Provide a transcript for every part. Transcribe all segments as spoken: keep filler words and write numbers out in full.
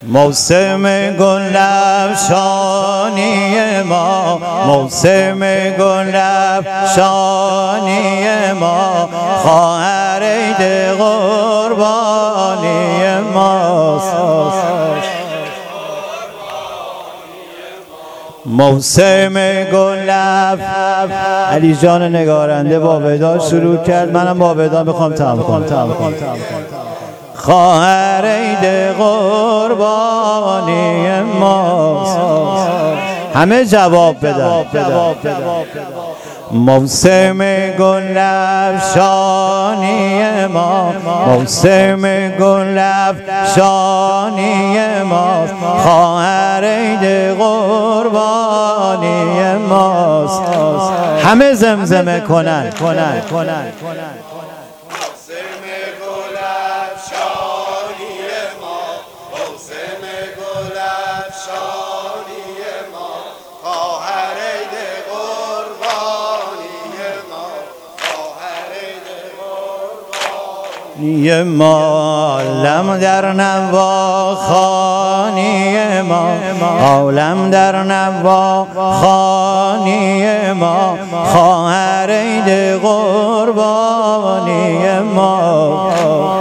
موسم گل افشانی ما، موسم گل افشانی ما، خواهر عید قربانی ماست. موسم گل علی جان نگارنده با ودا شروع کرد، منم با ودا میخوام تمام کنم. خواهر عید قربانی ماست. همه جواب بدن. موسم گل افشانی ما، موسم گل افشانی ما، خواهر عید قربانی ماست. همه زمزمه کنن کنن کنن یه عالم در نوا خانی ما، عالم در نوا خانی ما، خواهر عید قربانی ما.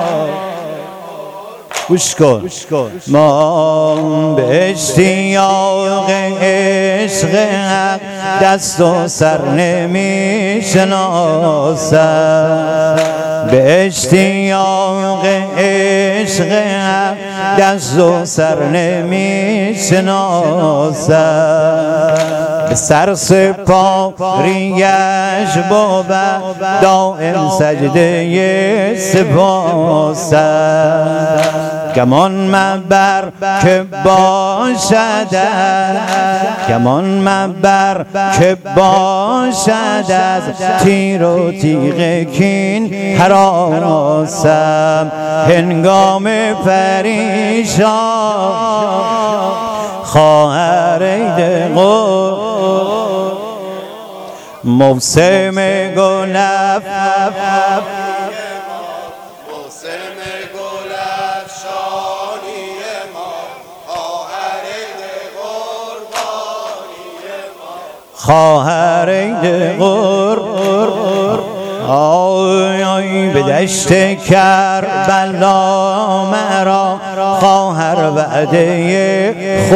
گوش کن. ما به اشتیاق عشق حق دست و سر نمی شناسم، به اشتیاق عشق حق دست و سر نمی شناسم. به سر سپاریش بود دائم سجده سپاسم. گمان مبر که باشد، گمان مبر که باشد از تیر و تیغ کین هراسم. هنگام پریشان خواهر عید قربانی، موسم گل خواهر عید قربانی. آی آی به دشت کربلا مرا خواهر وعده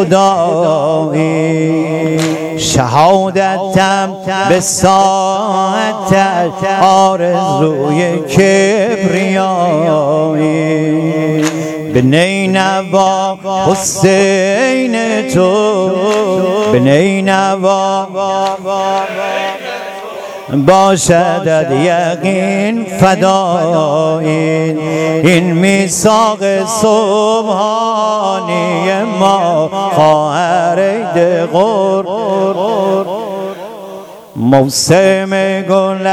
خدایی، شهادتم به ساعت آرزوی کبریایی. به نینوا حسین تو، به نینوا باشد یقین فدایی. این میثاق سبحانی ما، خواهر عید قربانی، موسم گل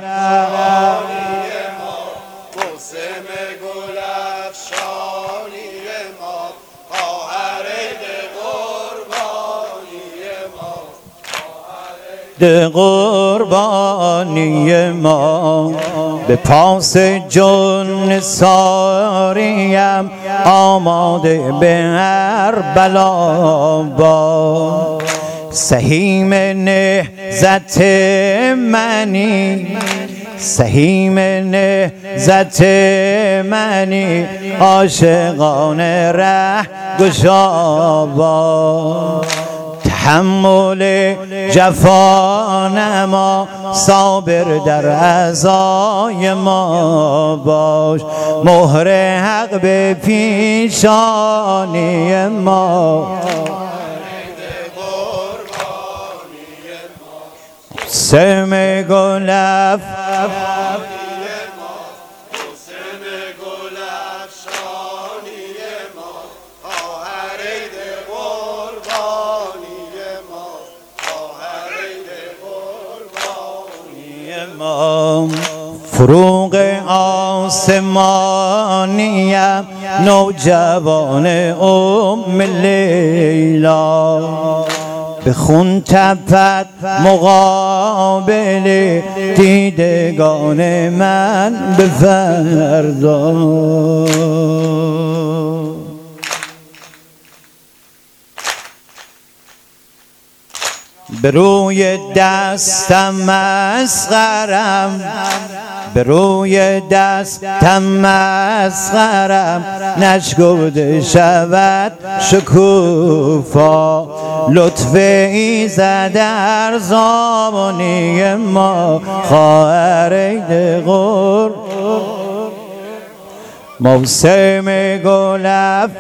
ده قربانی ما. به پاس جن ساریم آماده به هر بلا با، سهیم نهضت منی، سهیم نهضت منی، عاشقان ره گشا. تحمل جفا نما، صابر در عزای ما باش، مهر حق به پیشانی ما. موسم گل فروغ آسمانیم، نوجوان ام لیلا، به خون تپد مقابل دیدگان من به فردا. به روی دستم مسخرم، به روی دستم مسخرم، نشگفته شود شکوفا. لطف ایزد در زمانه ما، خواهر عید قربان. موسم گل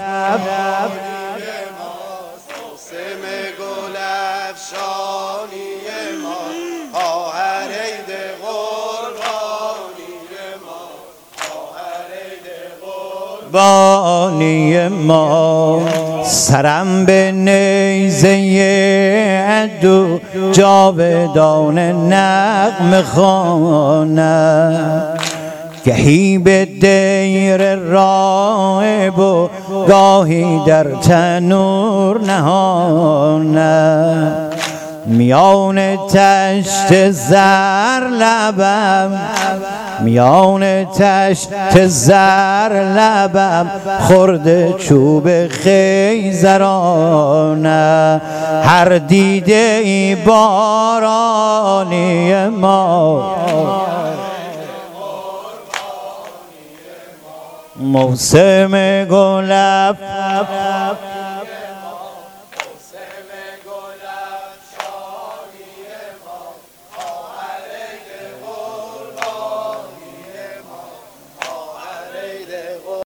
بانی ما، سرم به نیزه عدو جاودان نغمه خوانم. گهی به دیر راهب و گاهی در تنور نهانم. میان تشت زر لبم، میان تشت زر لبم، خورده چوب خیزرانه. هر دیده ای بارانی ما، موسم گل